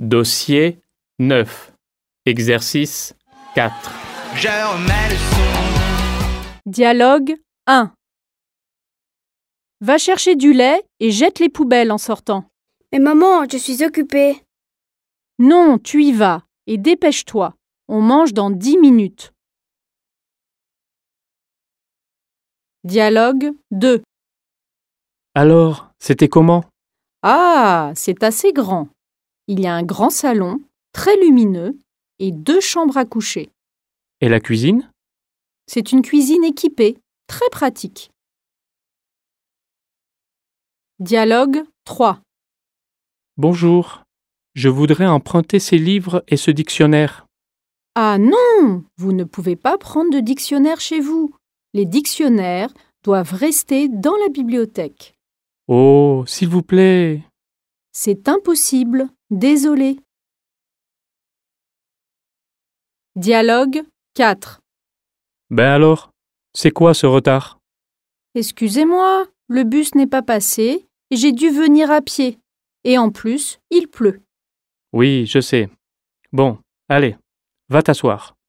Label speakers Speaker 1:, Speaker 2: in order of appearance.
Speaker 1: Dossier 9. Exercice 4.
Speaker 2: Je remets le son.
Speaker 3: Dialogue 1. Va chercher du lait et jette les poubelles en sortant.
Speaker 4: Mais maman, je suis occupée.
Speaker 3: Non, tu y vas et dépêche-toi. On mange dans 10 minutes. Dialogue 2.
Speaker 1: Alors, c'était comment?
Speaker 3: Ah, c'est assez grand. Il y a un grand salon, très lumineux, et 2 chambres à coucher.
Speaker 1: Et la cuisine?
Speaker 3: C'est une cuisine équipée, très pratique. Dialogue 3.
Speaker 1: Bonjour. Je voudrais emprunter ces livres et ce dictionnaire.
Speaker 3: Ah non, vous ne pouvez pas prendre de dictionnaire chez vous. Les dictionnaires doivent rester dans la bibliothèque.
Speaker 1: Oh, s'il vous plaît.
Speaker 3: C'est impossible, désolé. Dialogue 4.
Speaker 1: Ben alors, c'est quoi ce retard?
Speaker 3: Excusez-moi, le bus n'est pas passé et j'ai dû venir à pied. Et en plus, il pleut.
Speaker 1: Oui, je sais. Bon, allez, va t'asseoir.